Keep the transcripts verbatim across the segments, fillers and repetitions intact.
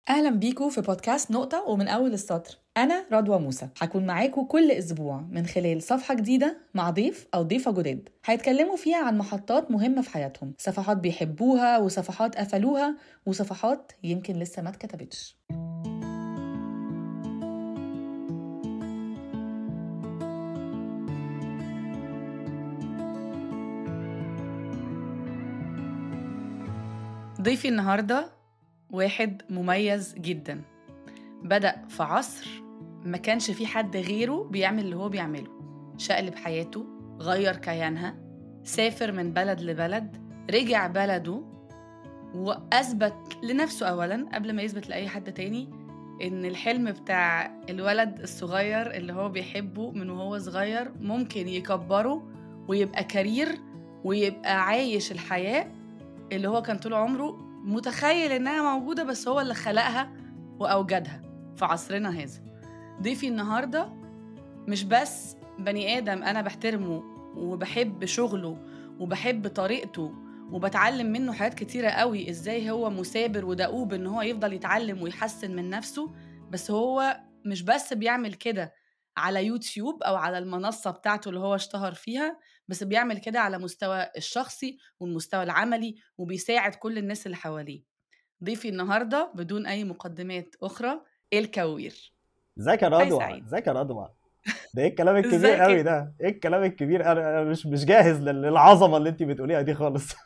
أهلا بيكم في بودكاست نقطة ومن أول السطر. أنا رضوى موسى، هكون معاكم كل أسبوع من خلال صفحة جديدة مع ضيف أو ضيفة جداد هيتكلموا فيها عن محطات مهمة في حياتهم، صفحات بيحبوها وصفحات قفلوها وصفحات يمكن لسه ما اتكتبتش. ضيفي النهاردة واحد مميز جدا، بدأ في عصر ما كانش فيه حد غيره بيعمل اللي هو بيعمله، شقلب حياته، غير كيانها، سافر من بلد لبلد، رجع بلده وأثبت لنفسه أولاً قبل ما يثبت لأي حد تاني إن الحلم بتاع الولد الصغير اللي هو بيحبه من وهو صغير ممكن يكبره ويبقى كارير ويبقى عايش الحياة اللي هو كان طول عمره متخيل إنها موجودة، بس هو اللي خلقها وأوجدها في عصرنا هذا. ضيفي النهاردة مش بس بني آدم أنا بحترمه وبحب شغله وبحب طريقته وبتعلم منه حاجات كتيرة قوي، إزاي هو مثابر ودؤوب إن هو يفضل يتعلم ويحسن من نفسه، بس هو مش بس بيعمل كده على يوتيوب أو على المنصة بتاعته اللي هو اشتهر فيها، بس بيعمل كده على مستوى الشخصي والمستوى العملي وبيساعد كل الناس اللي حواليه. ضيفي النهاردة بدون أي مقدمات أخرى الكوير. ازيك يا هاي رضوى؟ سعيد، ازيك يا رضوى؟ ده ايه الكلام الكبير ازيك؟ قوي ده؟ ايه الكلام الكبير؟ انا أنا مش مش جاهز لل- للعظمه اللي انت بتقوليها دي خالص.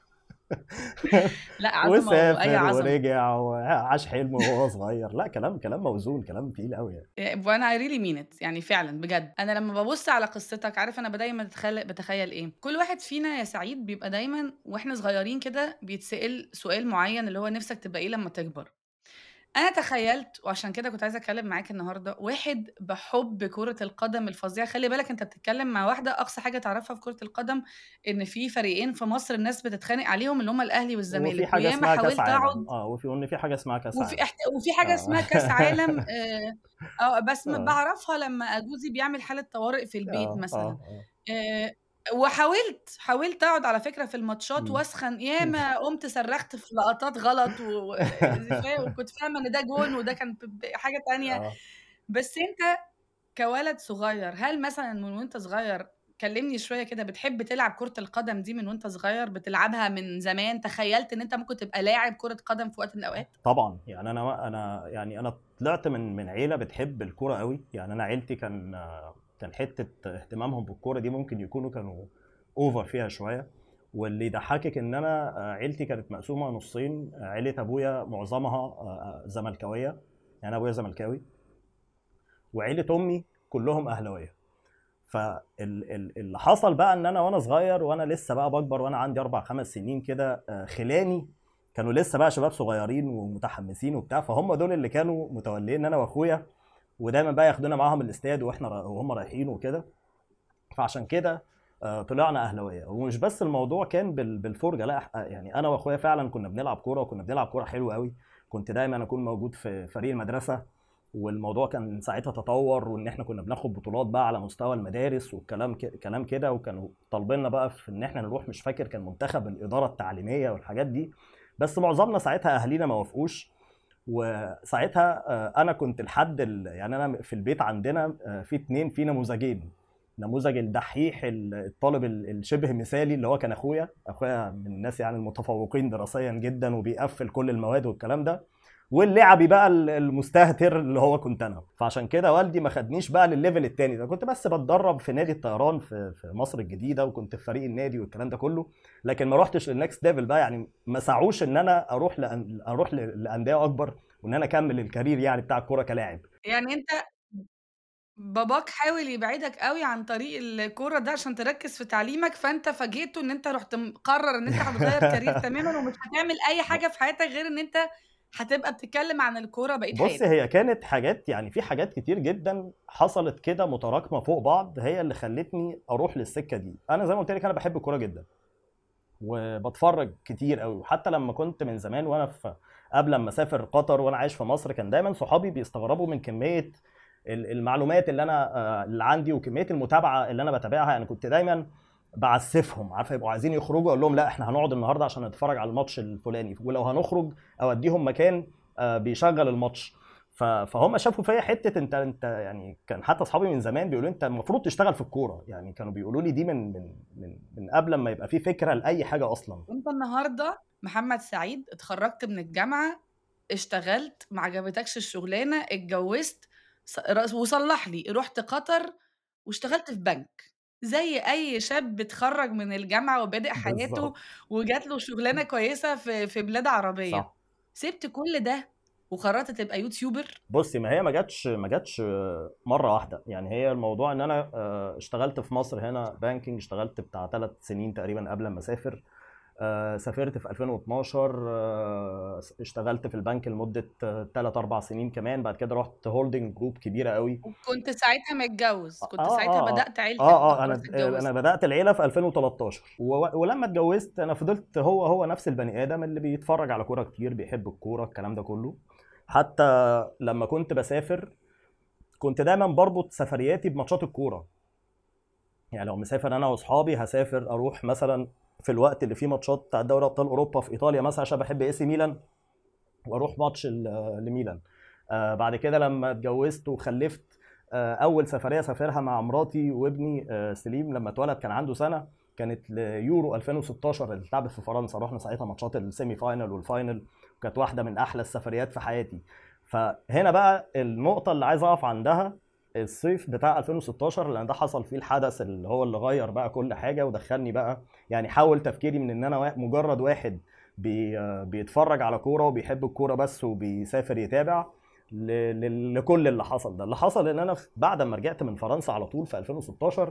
لا عظمة وأي وسافر عظمة، ورجع وعاش حلمه وهو صغير. لا، كلام كلام موزون، كلام تقيل قوي يعني. وانا I really mean it، يعني فعلا بجد. انا لما ببص على قصتك عارف انا دايما بتخيل بتخيل ايه، كل واحد فينا يا سعيد بيبقى دايما واحنا صغيرين كده بيتسأل سؤال معين اللي هو نفسك تبقى ايه لما تكبر. انا تخيلت وعشان كده كنت عايزه اتكلم معاك النهارده، واحد بحب كرة القدم الفظيع. خلي بالك انت بتتكلم مع واحده اقصى حاجه تعرفها في كرة القدم ان في فريقين في مصر الناس بتتخانق عليهم اللي هم الاهلي وفي والزمالك، حاجه وياما اسمها كاس حاولت عالم، اقعد اه وفي وان في حاجه اسمها كاس وفي عالم. احت... وفي حاجه اه. اسمها كاس عالم. اه آه، بس ما اه بعرفها لما جوزي بيعمل حاله طوارئ في البيت اه مثلا. اه آه، وحاولت حاولت اقعد على فكره في الماتشات مم. واسخن، ياما قمت صرخت في لقطات غلط و... و... فا- وكنت فاهمه ان ده جون وده كان ب- ب- حاجه تانية. اه بس انت كولد صغير، هل مثلا من وانت صغير، كلمني شويه كده، بتحب تلعب كرة القدم دي من وانت صغير؟ بتلعبها من زمان؟ تخيلت ان انت ممكن تبقى لاعب كرة قدم في وقت من الاوقات؟ طبعا. يعني انا انا يعني انا طلعت من من عيله بتحب الكوره قوي. يعني انا عيلتي كان كان حته اهتمامهم بالكوره دي ممكن يكونوا كانوا اوفر فيها شويه. واللي يضحكك ان انا عيلتي كانت مقسومه نصين. عيله ابويا معظمها زملكاويه، يعني ابويا زملكاوي، وعيله امي كلهم اهلاويه. فاللي حصل بقى ان انا وانا صغير وانا لسه بقى بكبر وانا عندي اربع خمس سنين كده، آه، خلاني كانوا لسه بقى شباب صغيرين ومتحمسين وبتاع، فهم دول اللي كانوا متولين انا واخويا، ودايما بقى ياخدونا معاهم الاستاد واحنا را- وهم رايحين وكده. فعشان كده آه، طلعنا اهلاويه. ومش بس الموضوع كان بال- بالفرجه، لا، آه، يعني انا واخويا فعلا كنا بنلعب كوره، وكنا بنلعب كوره حلوه قوي. كنت دايما اكون موجود في فريق المدرسه، والموضوع كان ساعتها تطور، وان احنا كنا بناخد بطولات بقى على مستوى المدارس والكلام ك- كلام كده. وكانوا طالبيننا بقى في ان احنا نروح، مش فاكر كان منتخب الاداره التعليميه والحاجات دي. بس معظمنا ساعتها اهالينا ما وافقوش. وساعتها آه، انا كنت الحد ال- يعني انا في البيت عندنا آه، في اتنين، في نموذجين: نموذج الدحيح الطالب الشبه مثالي اللي هو كان اخويا اخويا من الناس يعني المتفوقين دراسيا جدا وبيقفل كل المواد والكلام ده، واللعبي بقى المستهتر اللي هو كنت انا. فعشان كده والدي ما خدنيش بقى للليفل التاني ده. كنت بس بتدرب في نادي الطيران في في مصر الجديده، وكنت في فريق النادي والكلام ده كله، لكن ما روحتش للنكست ليفل بقى. يعني ما سعوش ان انا اروح لأن اروح ل- لانديه اكبر، وان انا اكمل الكارير يعني بتاع الكوره كلاعب. يعني انت باباك حاول يبعدك قوي عن طريق الكورة ده عشان تركز في تعليمك، فانت فاجئته ان انت رحت مقرر ان انت هتغير كارير تماما ومش هتعمل اي حاجة في حياتك غير ان انت هتبقى بتتكلم عن الكورة بقية بص، حياتك. هي كانت حاجات، يعني في حاجات كتير جدا حصلت كده متراكمه فوق بعض، هي اللي خلتني اروح للسكه دي. انا زي ما قلت لك انا بحب الكوره جدا وبتفرج كتير قوي. وحتى لما كنت من زمان وانا في قبل ما اسافر قطر وانا عايش في مصر، كان دايما صحابي بيستغربوا من كميه ال- المعلومات اللي انا آه، اللي عندي، وكميه المتابعه اللي انا بتابعها. يعني كنت دايما بعسفهم، عارفه، يبقوا عايزين يخرجوا اقول لهم لا احنا هنقعد النهارده عشان نتفرج على الماتش الفلاني، ولو هنخرج اوديهم مكان آه، بيشغل الماتش. ف- فهم شافوا فيا حته، انت انت يعني كان حتى اصحابي من زمان بيقولوا انت المفروض تشتغل في الكوره، يعني كانوا بيقولوا لي دي من من من, من قبل ما يبقى في فكره لاي حاجه اصلا. انت النهارده محمد سعيد، اتخرجت من الجامعه، اشتغلت، ما عجبتكش الشغلانه، اتجوزت، ص- وصلح لي، رحت قطر واشتغلت في بنك زي اي شاب بيتخرج من الجامعه وبادئ حياته بالظبط. وجات له شغلانه كويسه في في بلاد عربيه. صح. سبت كل ده وقررت تبقى يوتيوبر. بصي، ما هي ما جاتش ما جاتش مره واحده، يعني هي الموضوع ان انا آه، اشتغلت في مصر هنا بانكينج، اشتغلت بتاع ثلاث سنين تقريبا قبل ما اسافر. آه، سافرت في ألفين واتناشر، آه، اشتغلت في البنك لمده ثلاث اربع سنين كمان. بعد كده رحت هولدنج جروب كبيره قوي. وكنت ساعتها متجوز، اه كنت ساعتها اه اه بدأت عيلتك اه بقى، اه خلاص انا انا اتجوزت. بدات العيله في ألفين وتلتاشر، و- ولما اتجوزت انا فضلت هو هو نفس البني ادم اللي بيتفرج على كوره كتير، بيحب الكوره الكلام ده كله. حتى لما كنت بسافر كنت دايما بربط سفرياتي بماتشات الكوره. يعني لو مسافر انا واصحابي هسافر اروح مثلا في الوقت اللي فيه ماتشات بتاع دوري ابطال اوروبا في ايطاليا مثلا عشان بحب اي سي ميلان، واروح ماتش ل- لميلان. آه بعد كده لما اتجوزت وخلفت، آه اول سفريه سافرها مع مراتي وابني آه سليم لما اتولد كان عنده سنه، كانت ليورو ألفين وستاشر اللي اتلعبت في فرنسا. رحنا ساعتها ماتشات السيمي فاينل والفاينل، وكانت واحده من احلى السفريات في حياتي. فهنا بقى النقطه اللي عايز اقف عندها، الصيف بتاع ألفين وستاشر، لان ده حصل فيه الحدث اللي هو اللي غير بقى كل حاجه ودخلني بقى، يعني حول تفكيري من ان انا وا- مجرد واحد بي بيتفرج على كوره وبيحب الكوره بس وبيسافر يتابع، ل- ل- لكل اللي حصل ده. اللي حصل ان انا في- بعد ما رجعت من فرنسا على طول في ألفين وستاشر،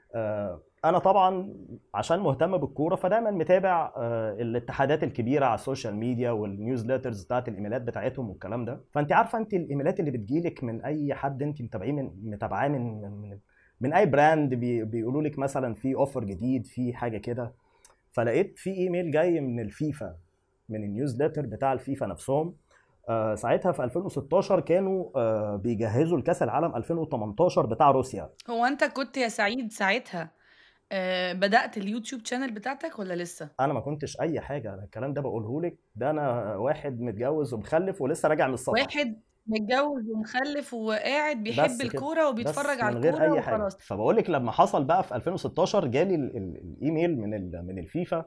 آه، انا طبعا عشان مهتم بالكوره فدايما متابع آه، الاتحادات الكبيره على السوشيال ميديا والنيوزليترز بتاعت الايميلات بتاعتهم والكلام ده. فانت عارفه انت الايميلات اللي بتجيلك من اي حد انت متابعيه من متابعاه من من من اي براند، بي بيقولوا لك مثلا في اوفر جديد في حاجه كده. فلقيت في ايميل جاي من الفيفا، من النيوزليتر بتاع الفيفا نفسهم. آه، ساعتها في ألفين وستاشر كانوا آه، بيجهزوا لكاس العالم ألفين وتمنتاشر بتاع روسيا. هو انت كنت يا سعيد ساعتها آه، بدأت اليوتيوب شانل بتاعتك ولا لسه؟ انا ما كنتش اي حاجه، أنا الكلام ده بقوله لك، ده انا واحد متجوز ومخلف ولسه راجع من السفر. واحد متجوز ومخلف وقاعد بيحب بس كده، الكورة وبيتفرج بس على من غير الكورة اي حاجه. وخلاص. فبقول لك لما حصل بقى في ألفين وستاشر جالي ال- ال- الايميل من ال- من الفيفا،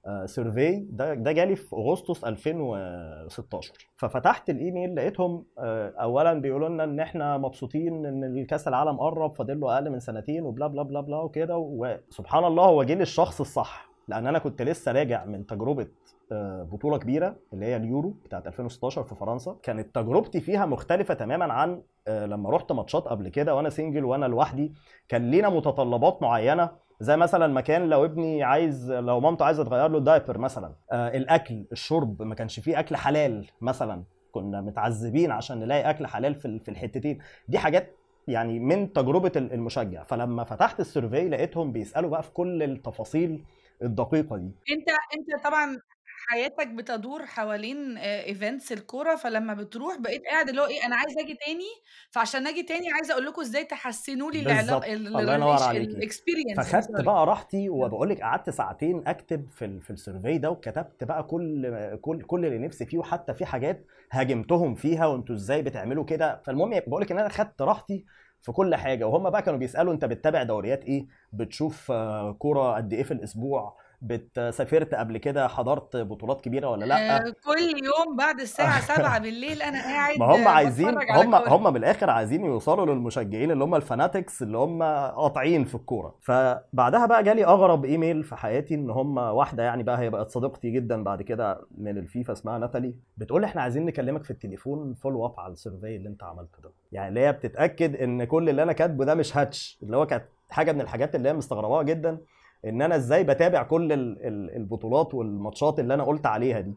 سيرفي ده ده جالي في اغسطس ألفين وستاشر. ففتحت الايميل لقيتهم آه، اولا بيقولوا لنا ان احنا مبسوطين ان الكاس العالم قرب، فاضل له اقل من سنتين وبلا بلا بلا بلا وكده. وسبحان الله هو جه للشخص الصح، لان انا كنت لسه راجع من تجربه آه، بطوله كبيره اللي هي اليورو بتاعت ألفين وستاشر في فرنسا. كانت تجربتي فيها مختلفه تماما عن آه، لما رحت ماتشات قبل كده وانا سنجل وانا لوحدي. كان لينا متطلبات معينه، زي مثلا مكان لو ابني عايز، لو مامته عايزه تغير له الدايبر مثلا، آه الاكل الشرب ما كانش فيه اكل حلال مثلا، كنا متعذبين عشان نلاقي اكل حلال في في الحتتين دي. حاجات يعني من تجربه المشجع. فلما فتحت السيرفي لقيتهم بيسالوا بقى في كل التفاصيل الدقيقه دي. انت انت طبعا حياتك بتدور حوالين ايفنتس الكوره، فلما بتروح بقيت قاعد اللي هو ايه، انا عايزه اجي تاني. فعشان اجي تاني عايزه اقول لكم ازاي تحسنوا لي العلاقه، بالظبط، الله ينور عليكي. الاكسبيرينس دي، فخدت سوري. بقى راحتي، وبقول لك قعدت ساعتين اكتب في ال في السيرفي ده، وكتبت بقى كل كل كل اللي نفسي فيه، وحتى في حاجات هاجمتهم فيها وانتوا ازاي بتعملوا كده. فالمهم بقول لك ان انا خدت راحتي في كل حاجه. وهم بقى كانوا بيسالوا انت بتتابع دوريات ايه، بتشوف آه، كوره قد ايه في الاسبوع، بتسافرت قبل كده، حضرت بطولات كبيره ولا آه، لا. كل يوم بعد الساعه سبعة بالليل انا ما قاعد هم آه، عايزين، بتفرج على هم كوره. هم من الاخر عايزين يوصلوا للمشجعين اللي هم الفاناتكس اللي هم قاطعين في الكوره. فبعدها بقى جالي اغرب ايميل في حياتي، ان هم واحده يعني بقى هي بقت صديقتي جدا بعد كده من الفيفا اسمها ناتالي، بتقول لي احنا عايزين نكلمك في التليفون فولو اب على السيرفي اللي انت عملته ده. يعني اللي هي بتتاكد ان كل اللي انا كاتبه ده مش هاتش، اللي هو كانت حاجه من الحاجات اللي هي مستغرباها جدا، ان انا ازاي بتابع كل ال- ال- البطولات والماتشات اللي انا قلت عليها دي.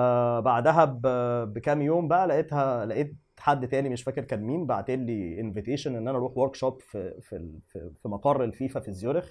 فبعدها ب- بكام يوم بقى لقيتها، لقيت حد تاني مش فاكر كان مين بعت لي انفيتيشن ان انا اروح ورك شوب في في ال- في في مقر الفيفا في زيورخ،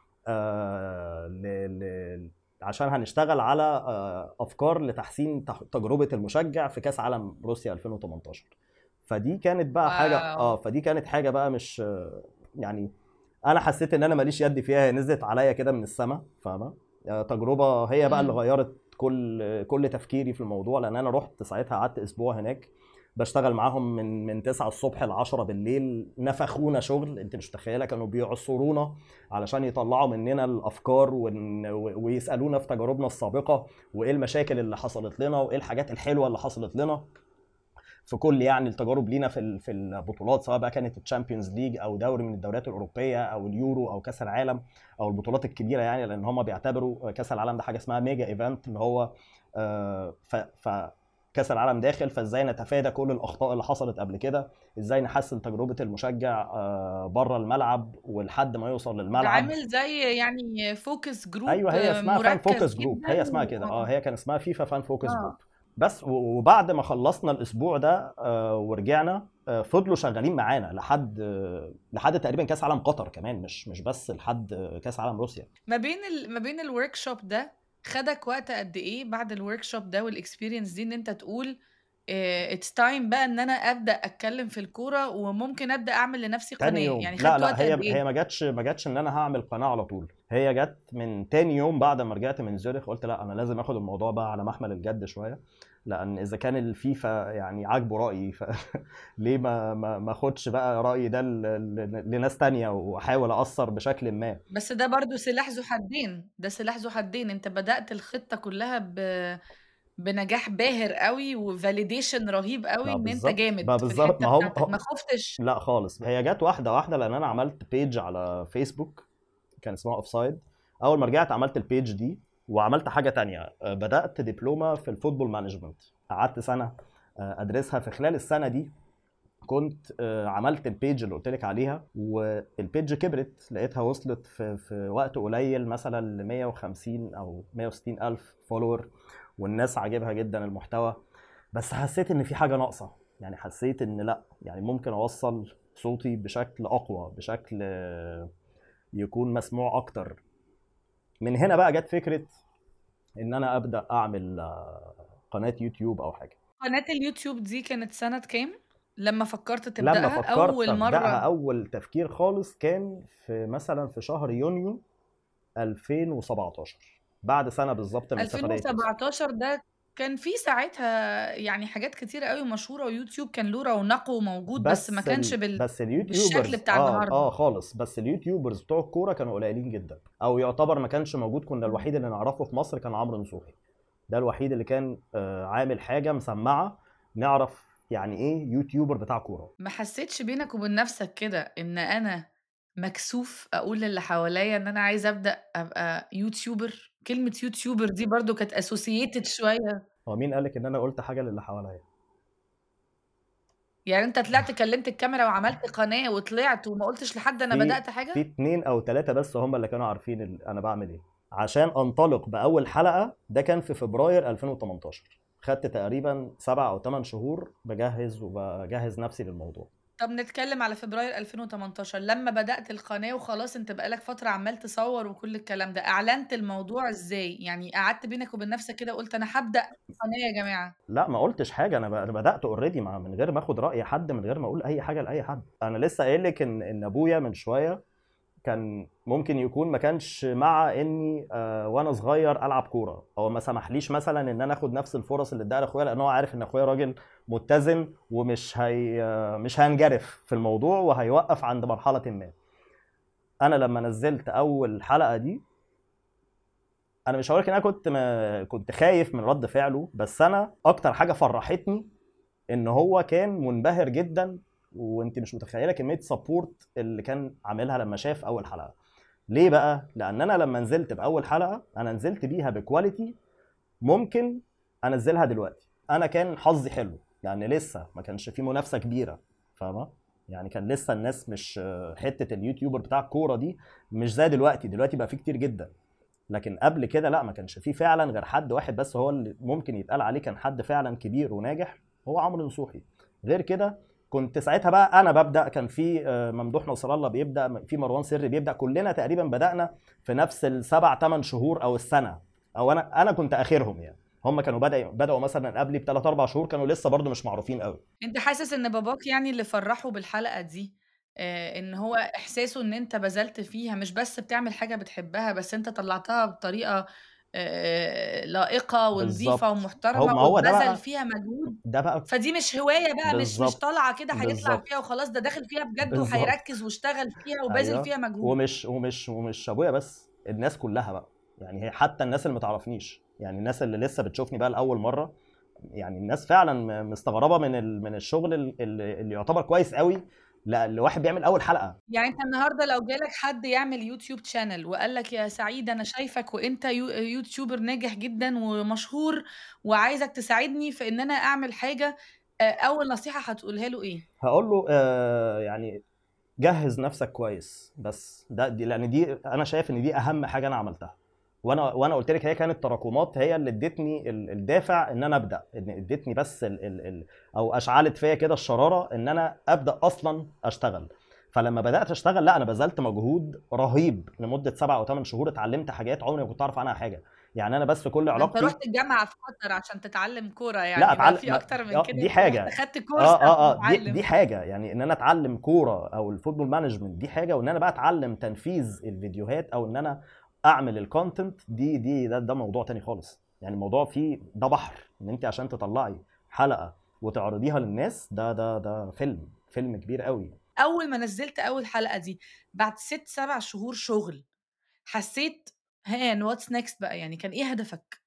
آه ل ل عشان هنشتغل على آه افكار لتحسين تح- تجربه المشجع في كاس عالم روسيا ألفين وتمنتاشر. فدي كانت بقى حاجه واو. اه فدي كانت حاجه بقى مش آه، يعني انا حسيت ان انا ماليش يد فيها، هي نزلت عليا كده من السما، فاهمه؟ آه، تجربه هي بقى اللي مم. غيرت كل كل تفكيري في الموضوع، لان انا رحت ساعتها قعدت اسبوع هناك بشتغل معاهم من من تسعة الصبح ل عشرة بالليل. نفخونا شغل انت مش متخيله، كانوا بيعصرونا علشان يطلعوا مننا الافكار ون... ويسالونا في تجاربنا السابقه وايه المشاكل اللي حصلت لنا وايه الحاجات الحلوه اللي حصلت لنا في كل يعني التجارب لينا في في البطولات، سواء بقى كانت الشامبيونز ليج او دوري من الدوريات الاوروبيه او اليورو او كاس العالم او البطولات الكبيره يعني، لان هم بيعتبروا كاس العالم ده حاجه اسمها ميجا ايفنت، اللي هو آه، ف ف كاس العالم داخل، فازاي نتفادى كل الاخطاء اللي حصلت قبل كده، ازاي نحسن تجربه المشجع آه، بره الملعب ولحد ما يوصل ده للملعب. عامل زي يعني فوكس جروب ايوه هي اسمها فان مركز فوكس جروب، جدا هي اسمها و... كده اه، اه هي كان اسمها فيفا فان فوكس جروب. اه بس و- وبعد ما خلصنا الاسبوع ده آه، ورجعنا آه، فضلوا شغالين معانا لحد آه، لحد تقريبا كاس عالم قطر كمان، مش مش بس لحد آه، كاس عالم روسيا. ما بين ال... ما بين الورك شوب ده خدك وقت قد ايه بعد الورك شوب ده والاكسبيرينس دي ان انت تقول اتس تايم بقى ان انا ابدا اتكلم في الكوره وممكن ابدا اعمل لنفسي تاني قناه؟ يوم يعني لا خدت لا، وقت قد هي ايه؟ هي ما جاتش ما جاتش ان انا هعمل قناه على طول، هي جت من تاني يوم بعد ما رجعت من زيورخ. قلت لا انا لازم اخد الموضوع بقى على محمل الجد شويه، لان اذا كان الفيفا يعني عاجبه رايي فليه ما ما ما اخدش بقى رايي ده ل- ل- لناس تانية واحاول اثر بشكل ما. بس ده برضو سلاح ذو حدين، ده سلاح ذو حدين. انت بدأت الخطة كلها ب... بنجاح باهر قوي وفاليديشن رهيب قوي ما ان انت بالظبط ما جامد في بالظبط الحتة ما هم بتاعتك، ما هم- خفتش؟ لا خالص، هي جت واحده واحده، لان انا عملت بيج على فيسبوك كان اسمها اوف سايد. اول ما رجعت عملت البيج دي وعملت حاجه تانية، آه، بدات دبلومه في الفوتبول مانجمنت، قعدت سنه آه، ادرسها. في خلال السنه دي كنت آه، عملت البيج اللي قلت لك عليها، والبيج كبرت، لقيتها وصلت في في وقت قليل مثلا ل مية وخمسين او مية وستين الف فولور، والناس عاجبها جدا المحتوى. بس حسيت ان في حاجه ناقصه، يعني حسيت ان لا، يعني ممكن اوصل صوتي بشكل اقوى، بشكل آه، يكون مسموع اكتر. من هنا بقى جت فكره ان انا ابدا اعمل آه، قناه يوتيوب او حاجه. قناة اليوتيوب دي كانت سنة كام لما فكرت لما تبدأها فكرت أول ابداها مرة؟ اول تفكير خالص كان في مثلا في شهر يونيو ألفين وسبعتاشر، بعد سنه بالظبط من سفريه روسيا. ألفين وسبعتاشر ده كان في ساعتها يعني حاجات كتيرة قوي مشهورة، ويوتيوب كان له رونقه وموجود، بس ما بس كانش ال... بال... بس بالشكل اليوتيوبرز بتاع اه النهاردة. اه خالص، بس اليوتيوبرز بتوع الكوره كانوا قليلين جدا، او يعتبر ما كانش موجود. كنا مم. الوحيد اللي نعرفه في مصر كان عمرو نصوحي، ده الوحيد اللي كان آه، عامل حاجه مسمعه، نعرف يعني ايه يوتيوبر بتاع كوره. ما حسيتش بينك وبين نفسك كده ان انا مكسوف اقول للي حواليا ان انا عايزه ابدا ابقى يوتيوبر؟ كلمه يوتيوبر دي برضو كانت اسوسييتد شويه. هو مين قالك ان انا قلت حاجه للي حواليا؟ يعني انت طلعت كلمت الكاميرا وعملت قناه وطلعت وما قلتش لحد انا في بدات في حاجه؟ اتنين او تلاته بس هم اللي كانوا عارفين ال- انا بعمل ايه. عشان انطلق باول حلقه ده كان في فبراير ألفين وتمنتاشر، خدت تقريبا سبع او ثمان شهور بجهز وبجهز نفسي للموضوع. طب نتكلم على فبراير ألفين وتمنتاشر لما بدات القناه وخلاص، انت بقالك فتره عمال تصور وكل الكلام ده، اعلنت الموضوع ازاي؟ يعني قعدت بينك وبين نفسك كده قلت انا هبدا قناه يا جماعه؟ لا ما قلتش حاجه، انا ب- أنا بدات اوريدي مع من غير ما اخد راي حد، من غير ما اقول اي حاجه لاي حد. انا لسه قايل لك ان ان ابويا من شويه كان ممكن يكون ما كانش مع اني آه وانا صغير العب كوره، او ما سمحليش مثلا ان انا اخد نفس الفرص اللي اداها لاخويا، لان هو عارف ان اخويا راجل متزن ومش هي آه مش هينجرف في الموضوع وهيوقف عند مرحله ما. انا لما نزلت اول حلقه دي، انا مش هقول لك ان انا كنت ما كنت خايف من رد فعله، بس انا اكتر حاجه فرحتني ان هو كان منبهر جدا، وانت مش متخيله كميه سبورت اللي كان عاملها لما شاف اول حلقه. ليه بقى؟ لان انا لما نزلت باول حلقه انا نزلت بيها بكواليتي ممكن انزلها دلوقتي. انا كان حظي حلو لان لسه ما كانش في منافسه كبيره، فاهمه؟ يعني كان لسه الناس مش حته اليوتيوبر بتاع الكوره دي مش زي دلوقتي، دلوقتي بقى في كتير جدا. لكن قبل كده لا، ما كانش فيه فعلا غير حد واحد بس هو اللي ممكن يتقال عليه كان حد فعلا كبير وناجح، هو عمرو نصوحي. غير كده كنت ساعتها بقى انا ببدا، كان في آه، ممدوح نصر الله بيبدا، في مروان سري بيبدا، كلنا تقريبا بدانا في نفس السبع ثمان شهور او السنه، او انا انا كنت اخرهم يعني. هم كانوا بدأ بدأوا مثلا قبلي بثلاث اربع شهور، كانوا لسه برضو مش معروفين قوي. انت حاسس ان باباك يعني اللي فرحه بالحلقة دي آه ان هو احساسه ان انت بذلت فيها، مش بس بتعمل حاجة بتحبها بس انت طلعتها بطريقة آه، لائقه ونظيفه بالظبط. هو ومحترمه ما هو ده واتبذل بقى فيها مجهود، ده بقى فدي مش هوايه بقى، مش مش بالظبط طالعه كده هيطلع فيها بالظبط وخلاص، ده داخل فيها بجد بالظبط وهيركز واشتغل فيها وباذل ايوه. فيها مجهود. ومش ومش ومش ابويا بس، الناس كلها بقى، يعني هي حتى الناس اللي ما تعرفنيش، يعني الناس اللي لسه بتشوفني بقى لاول مره، يعني الناس فعلا م- مستغربه من ال... من الشغل ال- اللي اللي يعتبر كويس قوي ل- لواحد بيعمل اول حلقه. يعني انت النهارده لو جالك حد يعمل يوتيوب شانل وقال لك يا سعيد انا شايفك وانت يو- يوتيوبر ناجح جدا ومشهور وعايزك تساعدني في ان انا اعمل حاجه، آه، اول نصيحه هتقولها له ايه؟ هقول له آه يعني جهز نفسك كويس، بس ده دي لان دي انا شايف ان دي اهم حاجه انا عملتها. وانا وانا قلت لك هي كانت تراكمات هي اللي ادتني ال- الدافع ان انا ابدا، ان ادتني بس ال ال ال او اشعلت فيا كده الشراره ان انا ابدا اصلا اشتغل. فلما بدات اشتغل لا انا بذلت مجهود رهيب لمده سبعة او ثمان شهور، اتعلمت حاجات عمري ما كنت اعرف عنها حاجه. يعني انا بس كل ده انت علاقتي رحت الجامعه في قطر عشان تتعلم كوره، لا يعني بقى اتعلم في ما... اكتر من آه، كده، دي انت رحت حاجه. خدت كورس اه اه عشان اه دي تتعلم. دي حاجه، يعني ان انا اتعلم كوره او الفوتبول مانجمنت دي حاجه، وان انا بقى اتعلم تنفيذ الفيديوهات او ان انا اعمل الكونتنت دي دي ده, ده موضوع تاني خالص. يعني الموضوع فيه ده بحر، ان انت عشان تطلعي حلقه وتعرضيها للناس ده ده ده فيلم فيلم كبير قوي. اول ما نزلت اول حلقه دي بعد ست سبع شهور شغل، حسيت ها واتس نيكست بقى؟ يعني كان ايه هدفك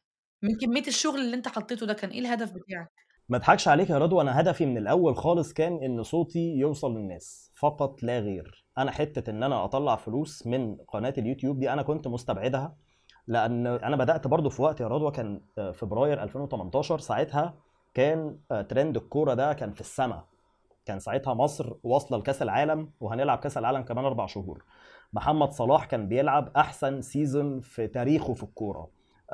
من كميه الشغل اللي انت حطيته ده؟ كان ايه الهدف بتاعك؟ ما اضحكش عليك يا رضوى، انا هدفي من الاول خالص كان ان صوتي يوصل للناس فقط لا غير. انا حته ان انا اطلع فلوس من قناه اليوتيوب دي انا كنت مستبعدها، لان انا بدات برضو في وقت يا رضوى كان آه، فبراير ألفين وتمنتاشر. ساعتها كان آه، ترند الكوره ده كان في السماء. كان ساعتها مصر واصله لكاس العالم وهنلعب كاس العالم كمان اربع شهور. محمد صلاح كان بيلعب احسن سيزون في تاريخه في الكوره.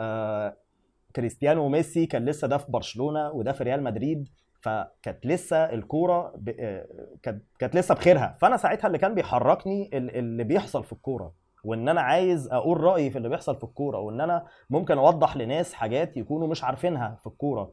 آه، كريستيانو وميسي كان لسه ده في برشلونه وده في ريال مدريد. فكانت لسه الكوره ب... آه، كانت كانت لسه بخيرها. فانا ساعتها اللي كان بيحركني ال- اللي بيحصل في الكوره، وان انا عايز اقول رايي في اللي بيحصل في الكوره، وان انا ممكن اوضح لناس حاجات يكونوا مش عارفينها في الكوره.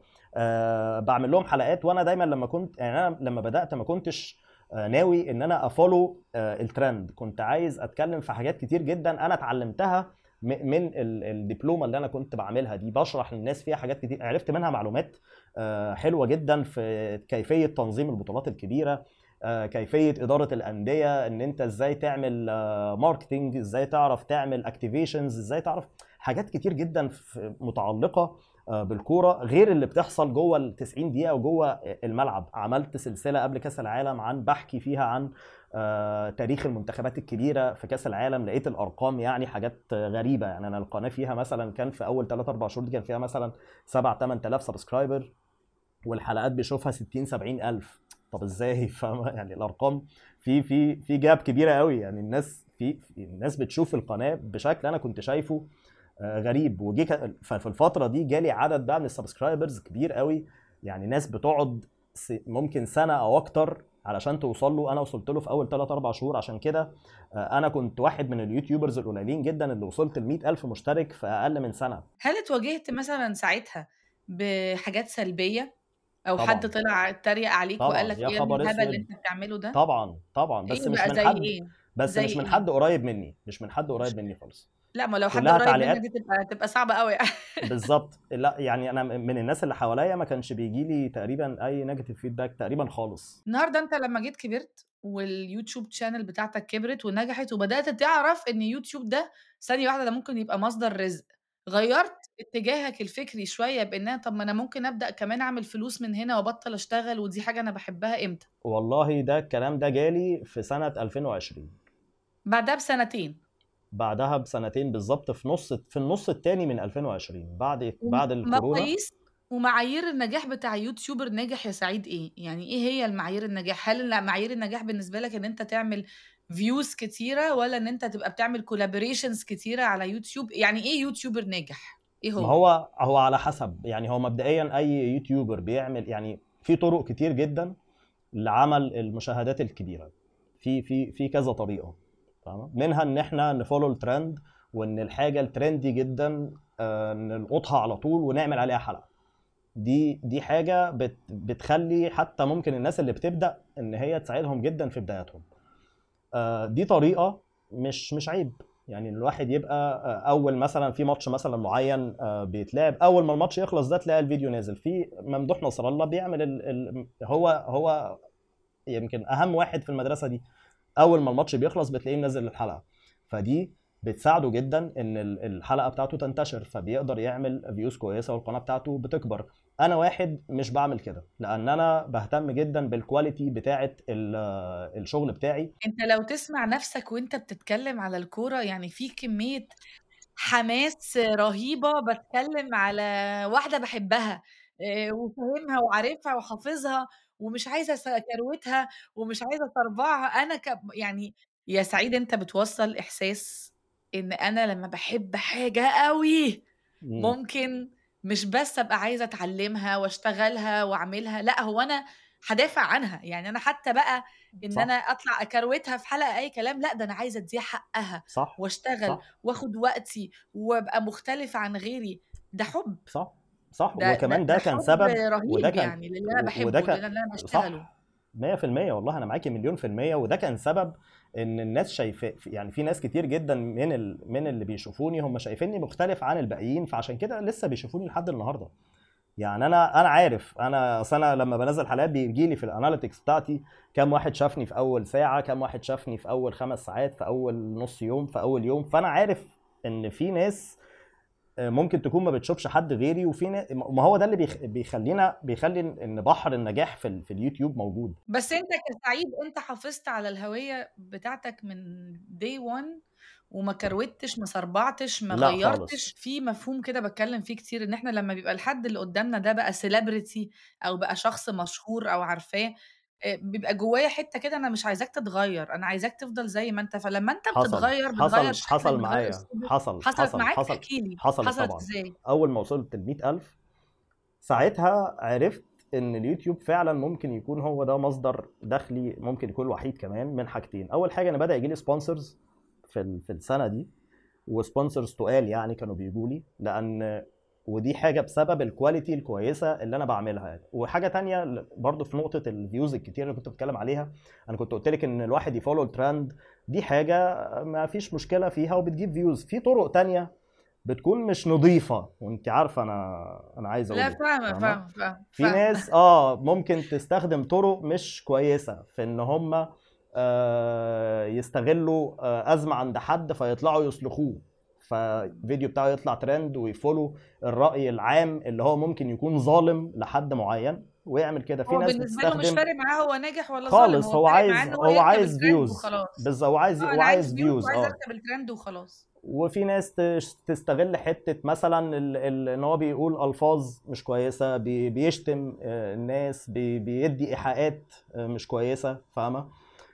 أه بعمل لهم حلقات. وانا دايما لما كنت يعني انا لما بدات ما كنتش آه، ناوي ان انا افولو آه، الترند. كنت عايز اتكلم في حاجات كتير جدا انا اتعلمتها م- من ال- الدبلومه اللي انا كنت بعملها دي. بشرح للناس فيها حاجات كتير عرفت منها معلومات آه، حلوه جدا في كيفيه تنظيم البطولات الكبيره، آه، كيفيه اداره الانديه، ان انت ازاي تعمل آه، ماركتينج، ازاي تعرف تعمل اكتيفيشنز، ازاي تعرف حاجات كتير جدا في- متعلقه آه، بالكوره غير اللي بتحصل جوه ال تسعين دقيقه وجوه الملعب. عملت سلسله قبل كاس العالم عن بحكي فيها عن آه، تاريخ المنتخبات الكبيره في كاس العالم. لقيت الارقام يعني حاجات آه، غريبه. يعني انا القناه فيها مثلا كان في اول ثلاثة اربعة شهور دي كان فيها مثلا سبعة ثمانية آلاف سبسكرايبر، والحلقات بيشوفها ستين سبعين الف. طب ازاي؟ فاهم يعني الارقام في في في جاب كبيره قوي. يعني الناس في في- الناس بتشوف القناه بشكل انا كنت شايفه آه، غريب. وجي ك- ففي الفتره دي جالي عدد بقى من السبسكرايبرز كبير قوي. يعني ناس بتقعد س- ممكن سنه او اكتر علشان توصل له. انا وصلت له في اول ثلاثة اربعة شهور. عشان كده آه، انا كنت واحد من اليوتيوبرز القليلين جدا اللي وصلت ل مئة الف مشترك في اقل من سنه. هل اتواجهت مثلا ساعتها بحاجات سلبيه، او حد طبعا طلع اتريق عليك وقال طبعا لك يا ايه يا ابني خبر الهبل اللي اسود. انت بتعمله ده؟ طبعا طبعا ايه بس مش بقى من زي حد ايه؟ بس زي مش من ايه؟ حد قريب مني مش من حد مش قريب مني خالص. لا، ما لو حد كلها قريب منك تعليقات. دي تبقى تبقى صعبه قوي يعني. بالظبط. لا يعني انا من الناس اللي حواليا ما كانش بيجي لي تقريبا اي نيجاتيف فيدباك تقريبا خالص. النهارده انت لما جيت كبرت واليوتيوب شانل بتاعتك كبرت ونجحت وبدأت تعرف ان يوتيوب ده ثانية واحدة ده ممكن يبقى مصدر رزق، غيرت اتجاهك الفكري شوية بانها طب ما انا ممكن أبدأ كمان اعمل فلوس من هنا وابطل اشتغل ودي حاجة انا بحبها امتى؟ والله ده الكلام ده جالي في سنة ألفين وعشرين. بعدها بسنتين. بعدها بسنتين بالظبط، في نص في النص التاني من ألفين وعشرين بعد بعد الكورونا. ومقاييس ومعايير النجاح بتاع يوتيوبر ناجح يا سعيد ايه؟ يعني ايه هي المعايير النجاح؟ هل ال- معايير النجاح بالنسبة لك ان انت تعمل فيوز كتيرة ولا ان انت تبقى بتعمل كولابوريشنز كتيرة على يوتيوب؟ يعني ايه يوتيوبر ناجح؟ ايه ما هو؟ هو هو على حسب. يعني هو مبدئيا اي يوتيوبر بيعمل يعني في طرق كتير جدا لعمل المشاهدات الكبيره. في في في كذا طريقه. فاهمة؟ منها ان احنا نفولو الترند، وان الحاجه الترندي جدا آه، نلقطها على طول ونعمل عليها حلقه. دي دي حاجه بت بتخلي حتى ممكن الناس اللي بتبدا ان هي تساعدهم جدا في بداياتهم. آه، دي طريقه مش مش عيب. يعني الواحد يبقى اول مثلا في ماتش مثلا معين بيتلعب، اول ما الماتش يخلص ده تلاقي الفيديو نازل. في ممدوح نصر الله بيعمل ال... ال... هو هو يمكن اهم واحد في المدرسه دي، اول ما الماتش بيخلص بتلاقيه منزل الحلقه. فدي بتساعده جدا ان الحلقه بتاعته تنتشر، فبيقدر يعمل فيوز كويسه والقناه بتاعته بتكبر. انا واحد مش بعمل كده، لان انا بهتم جدا بالكواليتي بتاعه الشغل بتاعي. انت لو تسمع نفسك وانت بتتكلم على الكوره، يعني في كميه حماس رهيبه، بتكلم على واحده بحبها وفاهمها وعارفها وحافظها ومش عايزه كروتها ومش عايزه تربعها. انا ك... يعني يا سعيد انت بتوصل احساس ان انا لما بحب حاجه قوي ممكن مش بس ابقى عايزه اتعلمها واشتغلها واعملها، لا هو انا هدافع عنها. يعني انا حتى بقى ان صح. انا اطلع اكروتها في حلقه اي كلام، لا ده انا عايزه اديها حقها صح. واشتغل صح. واخد وقتي وابقى مختلفه عن غيري. ده حب. صح صح. ده وكمان ده, ده ده كان حب سبب، رهيب وده كان يعني للي انا بحبه، وده للي كان انا بشتغله. صح مية في المية. والله انا معاكي مليون في المية. وده كان سبب ان الناس شايفه، يعني في ناس كتير جدا من ال... من اللي بيشوفوني هم شايفيني مختلف عن الباقيين، فعشان كده لسه بيشوفوني لحد النهارده. يعني انا انا عارف، انا اصل انا لما بنزل حلقات بيجي لي في الاناليتكس بتاعتي كام واحد شافني في اول ساعه، كام واحد شافني في اول خمس ساعات، في اول نص يوم، في اول يوم. فانا عارف ان في ناس ممكن تكون ما بتشوفش حد غيري، وفي نا... ما هو ده اللي بيخ... بيخلينا بيخلي ان بحر النجاح في ال... في اليوتيوب موجود. بس انت كسعيد انت حافظت على الهويه بتاعتك من داي واحد وما كروتش، ما صربعتش، ما لا غيرتش. خالص. في مفهوم كده بتكلم فيه كتير، ان احنا لما بيبقى الحد اللي قدامنا ده بقى سيلبرتي او بقى شخص مشهور او عارفاه، بيبقى جوايا حته كده انا مش عايزاك تتغير، انا عايزاك تفضل زي ما انت. فلما انت حصل بتتغير بتغير حصل شكلك، حصل بتغير معايا، اسلوبك. حصل حصلت حصل معاك؟ حصل احكي لي حصلت حصلت طبعا. ازاي. اول ما وصلت ل مئة ألف ساعتها عرفت ان اليوتيوب فعلا ممكن يكون هو ده مصدر دخلي، ممكن يكون الوحيد كمان من حاجتين. اول حاجه انا بدا يجي لي سبونسرز في في السنه دي، وسبونسرز تقال يعني كانوا بيجوا لي، لان ودي حاجه بسبب الكواليتي الكويسه اللي انا بعملها يعني. وحاجه تانية برضو في نقطه الفيوز الكتير اللي كنت بتكلم عليها، انا كنت قلت لك ان الواحد يفولو الترند، دي حاجه ما فيش مشكله فيها وبتجيب فيوز. في طرق تانية بتكون مش نظيفه، وانت عارفه انا انا عايز اقول لا ايه. فاهمه فاهمه فاهمه في ناس اه ممكن تستخدم طرق مش كويسه في ان هم آه يستغلوا آه ازمه عند حد فيطلعوا يصلخوه، ففيديو بتاعه يطلع ترند ويفولو الرأي العام اللي هو ممكن يكون ظالم لحد معين ويعمل كده. في هو ناس بالنسبه له مش بتستخدم فارق معاه هو ناجح ولا ظالم، خالص، هو هو فارق معاه عايز ان هو هو يركب عايز الترند فيوز وخلاص. بالظبط، هو عايز اه هو انا عايز عايز فيوز فيوز وعايز اه. اركب الترند وخلاص. وفي ناس تش- تستغل حته مثلا ال- ال- ان هو بيقول الفاظ مش كويسه، بي- بيشتم آه، الناس، بي- بيدي ايحاءات آه، مش كويسه، فاهمه؟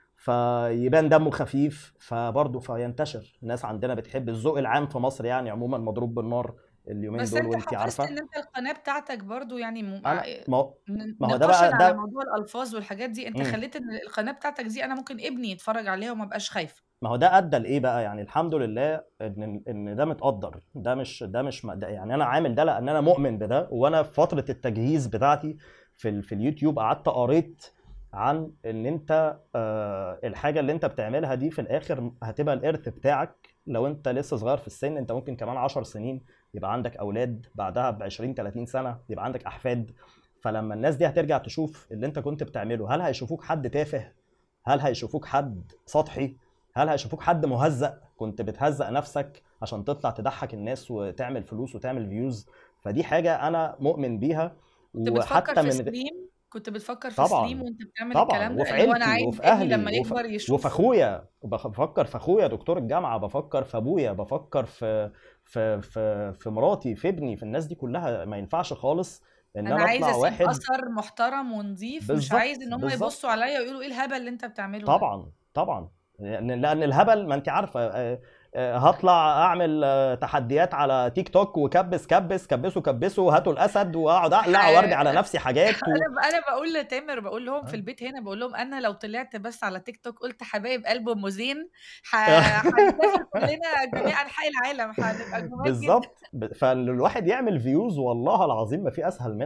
فيبان دمه خفيف، فبرضه فينتشر. الناس عندنا بتحب الذوق العام في مصر يعني عموما مضروب بالنار اليومين بس دول، انت وانتي حافظت عارفه. ان انت القناه بتاعتك برضو يعني م... انا ما هو ما هو ده نقاشا بقى على ده. موضوع الالفاظ والحاجات دي، انت مم. خليت ان القناه بتاعتك دي انا ممكن ابني يتفرج عليها وما بقاش خايفه. ما هو ده ادى لايه بقى يعني؟ الحمد لله ان ان ده متقدر، ده مش ده مش ده يعني انا عامل ده لان انا مؤمن بده. وانا في فتره التجهيز بتاعتي في ال- في اليوتيوب قعدت قريت عن ان انت آه الحاجه اللي انت بتعملها دي في الاخر هتبقى الارث بتاعك. لو انت لسه صغير في السن، انت ممكن كمان عشر سنين يبقى عندك اولاد، بعدها ب عشرين تلاتين سنه يبقى عندك احفاد. فلما الناس دي هترجع تشوف اللي انت كنت بتعمله، هل هيشوفوك حد تافه؟ هل هيشوفوك حد سطحي؟ هل هيشوفوك حد مهزأ كنت بتهزأ نفسك عشان تطلع تضحك الناس وتعمل فلوس وتعمل فيوز؟ فدي حاجة أنا مؤمن بيها. كنت بتفكر وحتى في من غ... سليم كنت بتفكر في سليم طبعا وانت بتعمل طبعا، الكلام ده، وفي اللي هو انا عيلتي عايز وفي ابني أهلي لما وفي, يكبر وفي يشوف. أخويا. بفكر في أخويا دكتور الجامعة، بفكر في أبويا، بفكر في في في, في مراتي، في ابني، في الناس دي كلها. ما ينفعش خالص إن انا أنا عايزه أطلع اسيب واحد. اثر محترم ونظيف، مش عايز بالظبط ان هم بالظبط. يبصوا عليا ويقولوا ايه الهبل اللي انت بتعمله ده. طبعا طبعا. لان لأن الهبل ما انت عارفه آه، آه، هطلع اعمل آه، تحديات على تيك توك وكبس كبس كبسوا كبسوا هاتوا الاسد، واقعد اقلع وارمي على نفسي حاجات و... انا ب- انا بقول لتامر، بقول لهم في آه. البيت هنا، بقول لهم انا لو طلعت بس على تيك توك قلت حبايب قلب ام زين ح- هنسافر كلنا جميع انحاء العالم، هنبقى جمال جدا. بالظبط. ب- فالواحد يعمل فيوز والله العظيم ما في اسهل منها.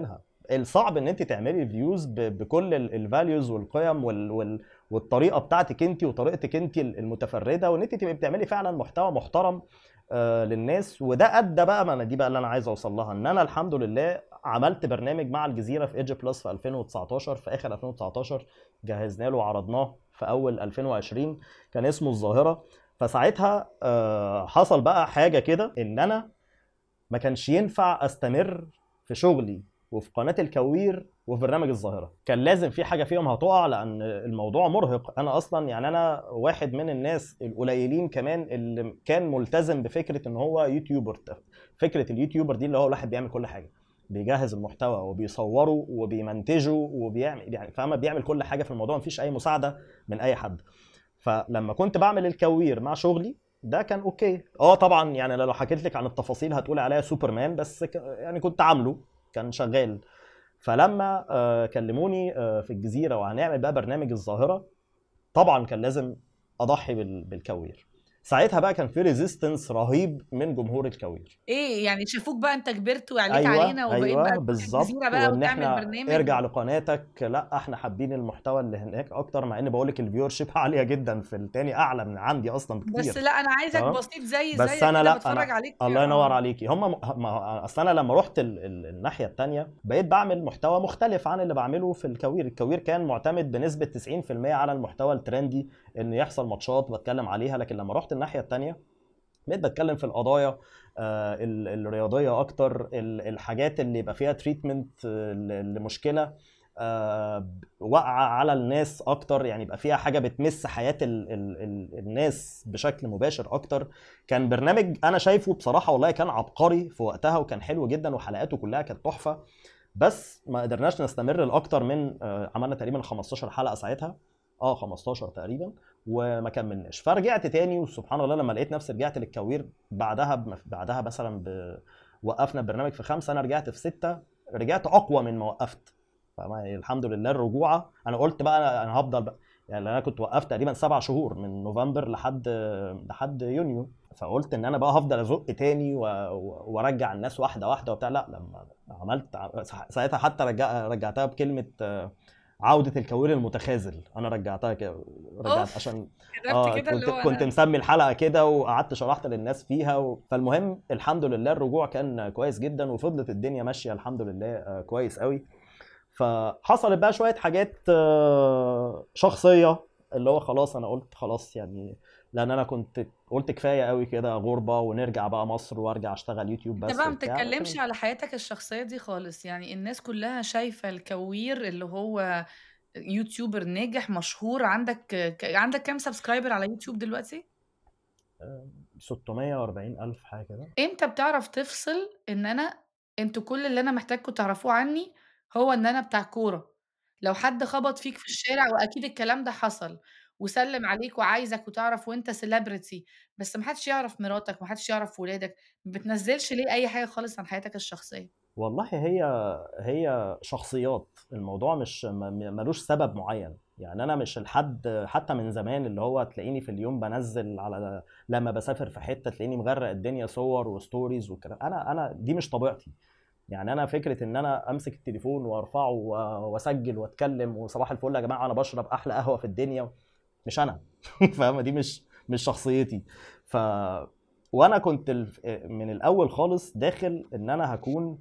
الصعب ان انت تعملي فيوز بكل الفاليوز والقيم وال وال والطريقه بتاعتك انت وطريقتك انت المتفرده، وان انت تبقي بتعملي فعلا محتوى محترم آه للناس. وده ادى بقى، ما انا دي بقى اللي انا عايز اوصل لها، ان انا الحمد لله عملت برنامج مع الجزيره في ايدج بلس في ألفين وتسعتاشر، في اخر ألفين وتسعتاشر جهزنا له وعرضناه في اول ألفين وعشرين، كان اسمه الظاهره. فساعتها آه حصل بقى حاجه كده، ان انا ما كانش ينفع استمر في شغلي وفي قناه الكوير وفي برنامج الظاهره، كان لازم في حاجه فيهم هتقع، لان الموضوع مرهق. انا اصلا يعني انا واحد من الناس القليلين كمان اللي كان ملتزم بفكره ان هو يوتيوبر. فكره اليوتيوبر دي اللي هو الواحد بيعمل كل حاجه، بيجهز المحتوى وبيصوره وبيمنتجه وبيعمل يعني فاهمه بيعمل كل حاجه في الموضوع، مفيش اي مساعده من اي حد. فلما كنت بعمل الكوير مع شغلي ده كان اوكي. اه طبعا يعني لو حكيت لك عن التفاصيل هتقول عليها سوبرمان، بس ك... يعني كنت عامله كان شغال. فلما آه كلموني آه في الجزيره وهنعمل بقى برنامج الظاهره، طبعا كان لازم اضحي بال... بالكوير. ساعتها بقى كان في ريزيستنس رهيب من جمهور الكوير. ايه يعني شافوك بقى انت كبرت وعليت ايوه علينا وبقيت بقى ايوه تروح بالظبط، الجزيره بقى وان وتعمل احنا برنامج ارجع و... لقناتك، لا احنا حابين المحتوى اللي هناك اكتر، مع ان بقول لك الفيور شيب عاليه جدا في التاني، اعلى من عندي اصلا بس بكتير. لا انا عايزك تمام. بسيط زي بس زيك انا كده لا بتفرج انا عليك. الله ينور اه عليكي، هم م... ما اصل انا لما رحت ال... ال... الناحيه التانيه بقيت بعمل محتوى مختلف عن اللي بعمله في الكوير. الكوير كان معتمد بنسبه تسعين في المية على المحتوى الترندي، ان يحصل ماتشات بتكلم عليها. لكن لما رحت الناحيه التانيه بقيت بتكلم في القضايا آه، ال- الرياضيه اكتر، ال- الحاجات اللي يبقى فيها تريتمنت لمشكله آه، واقعه على الناس اكتر، يعني يبقى فيها حاجه بتمس حياه ال ال ال الناس بشكل مباشر اكتر. كان برنامج انا شايفه بصراحه والله كان عبقري في وقتها، وكان حلو جدا، وحلقاته كلها كانت تحفه. بس ما قدرناش نستمر لاكتر من آه، عملنا تقريبا خمستاشر حلقه ساعتها، اه خمستاشر تقريبا، وما كملناش. فرجعت تاني، وسبحان الله لما لقيت نفسي رجعت للكوير بعدها بم- بعدها مثلا ب... وقفنا البرنامج في خمسه، انا رجعت في سته، رجعت اقوى من ما وقفت. فما الحمد لله الرجوعه، انا قلت بقى انا أنا هفضل بقى، يعني انا كنت وقفت تقريبا سبع شهور من نوفمبر لحد لحد يونيو. فقلت ان انا بقى هفضل ازق تاني و... و- وارجع الناس واحده واحده وبتاع. لا لما عملت ساعتها حتى رجع... رجعتها بكلمه آه، عودة الكوير المتخاذل، انا رجعتها كده، رجعت اوف عشان كتبت اه كده اللي كنت هو كنت انا. مسمي الحلقة كده، وقعدت شرحت للناس فيها و... فالمهم الحمد لله الرجوع كان كويس جدا، وفضلت الدنيا ماشية الحمد لله آه، كويس قوي. فحصلت بقى شوية حاجات آه، شخصية، اللي هو خلاص انا قلت خلاص يعني، لان انا كنت قلت كفاية قوي كده غربة، ونرجع بقى مصر وارجع اشتغل يوتيوب انت بس بقى ما وبتاع. تتكلمش لكن على حياتك الشخصيه دي خالص، يعني الناس كلها شايفه الكوير اللي هو يوتيوبر ناجح مشهور. عندك ك- عندك كام سبسكرايبر على يوتيوب دلوقتي؟ آه، ستمية وأربعين الف حاجة كده. امتى بتعرف تفصل ان انا انتوا كل اللي انا محتاجكم تعرفوه عني هو ان انا بتاع كورة؟ لو حد خبط فيك في الشارع، واكيد الكلام ده حصل، وسلم عليك وعايزك وتعرف وانت سيلبرتي، بس محدش يعرف مراتك، محدش يعرف ولادك، ما بتنزلش ليه اي حاجة خالص عن حياتك الشخصية؟ والله هي هي شخصيات، الموضوع مش م- م- ملوش سبب معين. يعني انا مش الحد حتى من زمان اللي هو تلاقيني في اليوم بنزل على، لما بسافر في حتة تلاقيني مغرق الدنيا صور وستوريز والكلام. انا انا دي مش طبيعتي. يعني انا فكرة ان انا امسك التليفون وارفعه و- واسجل واتكلم وصباح الفل يا جماعة انا بشرب احلى قهوة في الدنيا، مش انا. فاهمة؟ دي مش مش شخصيتي. ف وانا كنت الف- من الاول خالص داخل ان انا هكون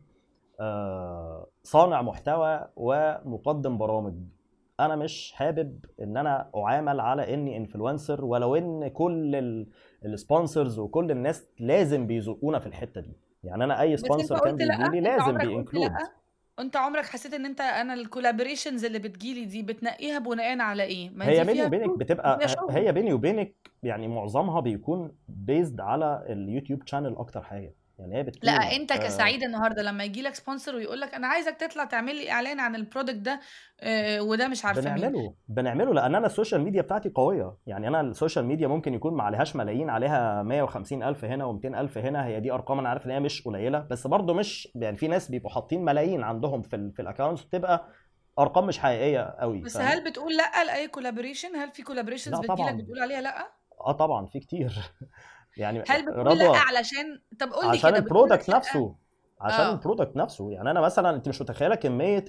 آه، صانع محتوى ومقدم برامج. انا مش حابب ان انا اعامل على اني انفلونسر، ولو ان كل السبونسرز وكل الناس لازم بيزقونا في الحتة دي. يعني انا اي بس انت سبونسر كان قلت لا، بيجي لي انت لازم عمرك قلت بينكلود. لا. انت عمرك حسيت ان انت انا الكولابوريشنز اللي بتجيلي دي بتنقيها بناء على ايه؟ ما هي دي بيني فيها وبينك فلوس وفيها بتبقى شغل. هي بيني وبينك يعني معظمها بيكون بيزد على اليوتيوب شانل اكتر حاجة، يعني هي لا بتكون انت آه، كسعيد النهارده لما يجي لك سبونسر ويقول لك انا عايزك تطلع تعمل لي اعلان عن البرودكت ده، آه، وده مش عارفه مين. بنعمله بنعمله لان انا السوشيال ميديا بتاعتي قويه. يعني انا السوشيال ميديا ممكن يكون ما عليهاش ملايين، عليها مية وخمسين الف هنا و200 الف هنا، هي دي ارقام انا عارف ان هي مش قليله، بس برضو مش يعني في ناس بيبقوا حاطين ملايين عندهم في ال في الاكونتس، بتبقى ارقام مش حقيقيه قوي. بس فاهمه؟ هل بتقول لا لاي كولابوريشن؟ هل في كولابوريشنز لا بتجي لك طبعا. بتقول عليها لا؟ اه طبعا في كتير. يعني هل بتقول لا رضوى علشان طب قول لي عشان كده بتقول لك البرودكت لا؟ نفسه، عشان اه البرودكت نفسه. يعني انا مثلا انت مش متخيله كميه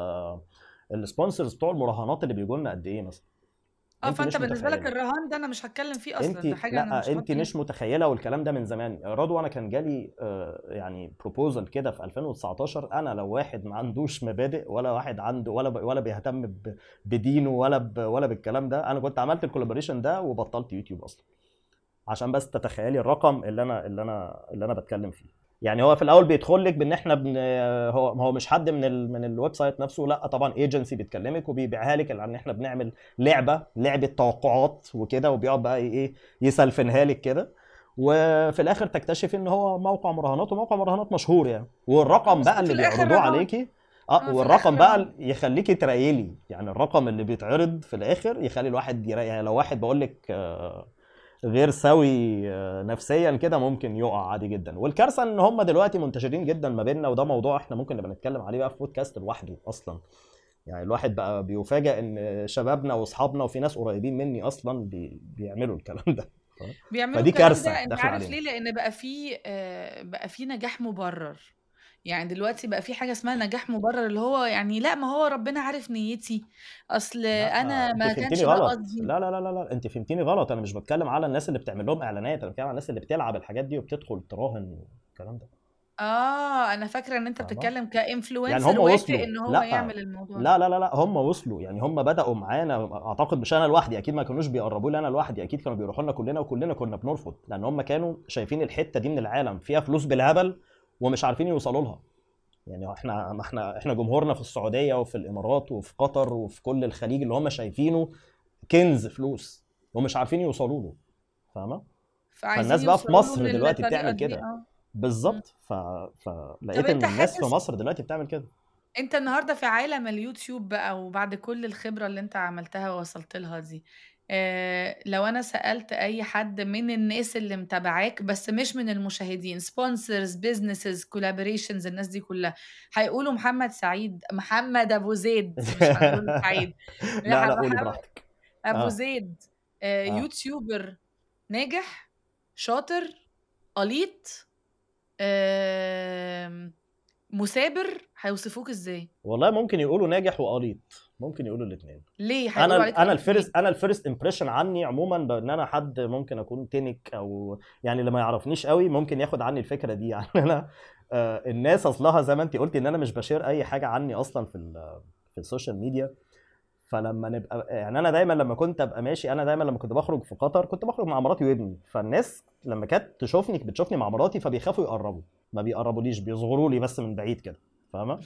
السبونسرز بتوع المراهنات اللي بيجوا لنا قد ايه مثلا. اه انت فانت مش بالنسبه لك متخيله. الرهان ده انا مش هتكلم فيه اصلا، انت ده حاجه انا لا مش انت حاطه. مش متخيله، والكلام ده من زمان. رضوى انا كان جالي آه، يعني بروبوزل كده في ألفين وتسعتاشر، انا لو واحد ما عندوش مبادئ ولا واحد عنده ولا ب... ولا بيهتم ب... بدينه ولا ب... ولا بالكلام ده، انا كنت عملت الكولابوريشن ده وبطلت يوتيوب اصلا. عشان بس تتخيلي الرقم اللي انا اللي انا اللي انا بتكلم فيه. يعني هو في الاول بيدخل لك بان احنا بن... هو هو مش حد من ال... من الويب سايت نفسه، لا طبعا ايجنسي بتكلمك وبيبيعها لك ان احنا بنعمل لعبه لعبه توقعات وكده، وبيقعد بقى ايه يسلفنها لك كده. وفي الاخر تكتشف ان هو موقع مراهنات، وموقع مراهنات مشهور يعني. اه والرقم بس بقى في اللي الاخر بيعرضوه رهان. عليكي، اه اه في الاخر والرقم بقى رهان. اللي يخليكي تريلي. يعني الرقم اللي بيتعرض في الاخر يخلي الواحد يريل. يعني لو واحد بقول لك آه، غير سوي آه، نفسيا كده ممكن يقع عادي جدا. والكارثه ان هم دلوقتي منتشرين جدا ما بيننا، وده موضوع احنا ممكن نبقى نتكلم عليه بقى في بودكاست لوحده اصلا. يعني الواحد بقى بيفاجئ ان شبابنا واصحابنا وفي ناس قريبين مني اصلا بي... بيعملوا الكلام ده. بيعملوا فدي الكلام كارثه ده، انت داخله عارف علينا. ليه؟ لان بقى في آه، بقى في نجاح مبرر. يعني دلوقتي بقى في حاجة اسمها نجاح مبرر، اللي هو يعني لا، ما هو ربنا عارف نيتي، اصل لا انا انت ما فهمتني كانش ده غلط. قصدي. لا لا لا لا لا انت فهمتني غلط. انا مش بتكلم على الناس اللي بتعمل لهم اعلانات، انا بتكلم على الناس اللي بتلعب الحاجات دي وبتدخل تراهن والكلام ده. اه انا فاكرة ان انت فاهمه؟ بتتكلم يعني كانفلونسر هم وافق وصلوا. ان هو لا يعمل الموضوع ده. لا لا لا لا هم وصلوا. يعني هم بدأوا معانا، اعتقد مش انا لوحدي، اكيد ما كانوش بيقربوا لي انا لوحدي، اكيد كانوا بيروحوا لنا كلنا وكلنا كنا بنرفض، لان هم كانوا شايفين الحتة دي من العالم فيها فلوس بالهبل ومش عارفين يوصلوا لها. يعني احنا احنا احنا جمهورنا في السعودية وفي الامارات وفي قطر وفي كل الخليج اللي هم شايفينه كنز فلوس ومش عارفين يوصلوا له. فاهمه؟ فعايزين فالناس بقى في يوصلوا له مصر من دلوقتي الطريقة بتعمل دي. كده. اه. مم. بالظبط. ف... طب فلقيت انت ان الناس في حاسس، مصر دلوقتي بتعمل كده. انت النهارده في عالم اليوتيوب بقى، وبعد كل الخبرة اللي انت عملتها ووصلت لها دي، اه لو انا سألت اي حد من الناس اللي متابعاك بس مش من المشاهدين، سبونسرز، بيزنسز، كولابوريشنز، الناس دي كلها، هيقولوا محمد سعيد، محمد ابو زيد، مش هنقول سعيد، لا لا لا قولي محمد براحتك. ابو اه زيد، اه اه يوتيوبر ناجح، شاطر، قليط، اه مثابر، هيوصفوك ازاي؟ والله ممكن يقولوا ناجح وقليط، ممكن يقولوا الاثنين. ليه انا هيقولوا ال- عليك انا قليط ليه؟ الفيرست انا الفيرست امبريشن عني عموما بان انا حد ممكن اكون تنك، او يعني اللي ما يعرفنيش قوي ممكن ياخد عني الفكره دي. يعني انا آه، الناس اصلها زي ما انت قلتي ان انا مش بشير اي حاجه عني اصلا في ال- في السوشيال ميديا. فلما نبقى يعني انا دايما لما كنت ابقى ماشي، انا دايما لما كنت بخرج في قطر كنت بخرج مع مراتي وابني، فالناس لما كانت تشوفني بتشوفني مع مراتي فبيخافوا يقربوا، ما بيقربوليش، بيصغروا لي بس من بعيد كده. فاهمه؟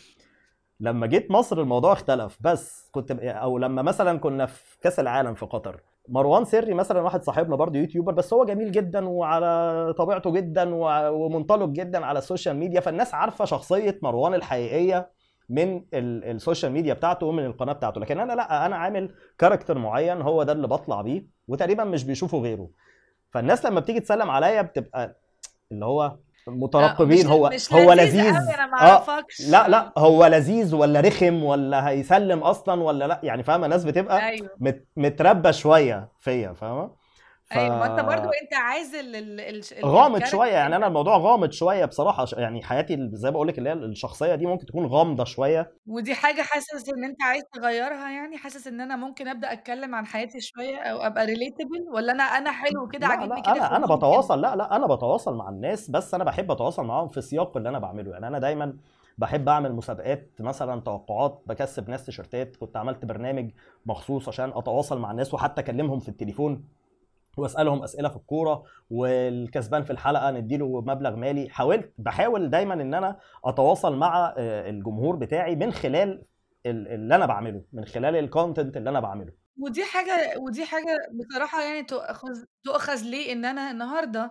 لما جيت مصر الموضوع اختلف. بس كنت ب... او لما مثلا كنا في كاس العالم في قطر، مروان سري مثلا واحد صاحبنا برضه يوتيوبر، بس هو جميل جدا وعلى طبيعته جدا و- ومنطلق جدا على السوشيال ميديا، فالناس عارفه شخصيه مروان الحقيقيه من ال- السوشيال ميديا بتاعته ومن القناه بتاعته. لكن انا لا، انا عامل كاركتر معين هو ده اللي بطلع بيه وتقريبا مش بيشوفوا غيره. فالناس لما بتيجي تسلم عليا بتبقى اللي هو آه مش مترقبين، هو مش هو لذيذ قوي، لذيذ انا ما اه. اعرفكش. لا اه لا هو لذيذ ولا رخم ولا هيسلم اصلا ولا لا، يعني فاهمه؟ الناس بتبقى ايوه مت متربى شويه فيا، فاهمه؟ ف ايوه، ما انت برضو انت عايز ال ال ال ال غامض شويه. الكاركتر يعني انا انت. الموضوع غامض شويه بصراحه. ش- يعني حياتي ال- زي ما بقول لك اللي هي الشخصيه دي ممكن تكون غامضه شويه. ودي حاجة حاسس ان انت عايز تغيرها؟ يعني حاسس ان انا ممكن ابدا اتكلم عن حياتي شوية او ابقى ريليتبل، ولا انا انا حلو كده لا عاجبني لا كده انا انا خديني كده؟ بتواصل. لا لا انا بتواصل مع الناس، بس انا بحب اتواصل معاهم في سياق اللي انا بعمله. يعني انا دايما بحب اعمل مسابقات مثلا توقعات، بكسب ناس تيشرتات. كنت عملت برنامج مخصوص عشان اتواصل مع الناس وحتى اكلمهم في التليفون واسالهم اسئله في الكوره، والكسبان في الحلقه نديله مبلغ مالي. حاولت بحاول دايما ان انا اتواصل مع آه، الجمهور بتاعي من خلال ال- اللي انا بعمله، من خلال الكونتنت اللي انا بعمله. ودي حاجة ودي حاجة بصراحة يعني تؤخذ تؤخذ ليه ان انا النهاردة